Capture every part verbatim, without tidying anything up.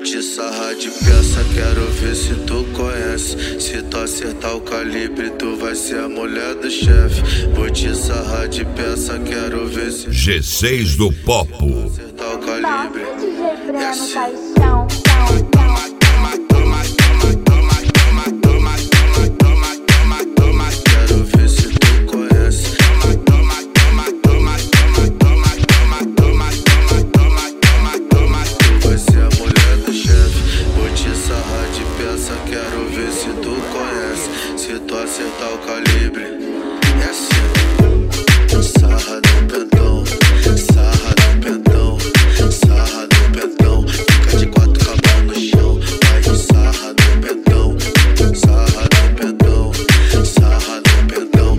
te sarrar de peça, quero ver se tu conhece. Se tu acertar o calibre, tu vai ser a mulher do chefe. Vou te sarrar de peça, quero ver se G seis do Popo. acertar o calibre. É assim. Quero ver se tu conhece. Tu vai ser a mulher do chefe. Vou te sarrar de peça, quero ver se tu conhece. Se tu acertar o calibre, é assim. Sarra no pentão, sarra no pentão, sarra no pentão. Fica de quatro cabal no chão. Vai de sarra no pentão, sarra no pentão, sarra no pentão.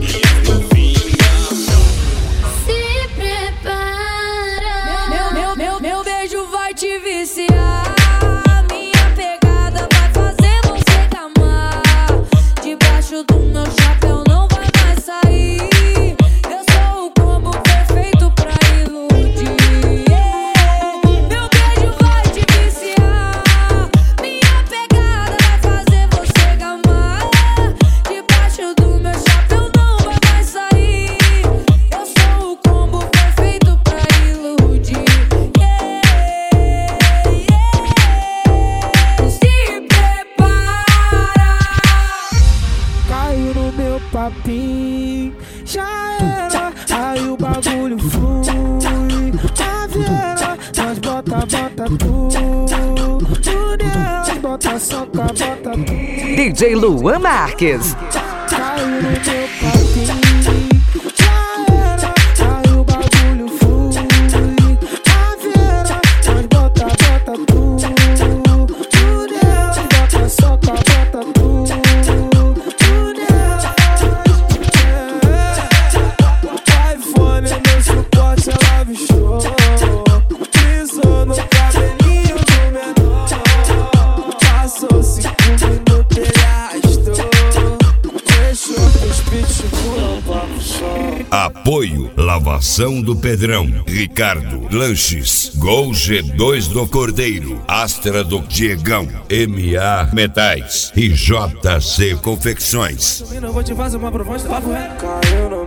Se prepara, meu, meu, meu, meu beijo vai te viciar. Minha pegada vai fazer você gamar. Debaixo do meu chapéu não vai mais sair. Eu sou o combo perfeito pra iludir. Meu beijo vai te viciar. Minha pegada vai fazer você gamar. Debaixo do meu chapéu não vai mais sair. Eu sou o combo perfeito pra iludir. Se prepara. Caiu no meu papinho, já era, aí o bagulho flui. Caveira, nós bota, bota tudo. Deus, bota soca, bota tudo. D J Luan Marques. Caiu no meu papinho, já era, aí o bagulho flui. Caveira, nós bota, bota tudo. Deus, bota soca, bota tudo. iPhone no suporte, ela bichou. Pisou no cabelinho do menor. Passou cinco minutos, ele arrastou. Deixou os pitbull pra puxar. Apoio Lavação do Pedrão, Ricardo Lanches, Gol G dois do Cordeiro, Astra do Diegão, M A Metais e J C Confecções. Eu vou te fazer uma proposta, papo reto. Caiu no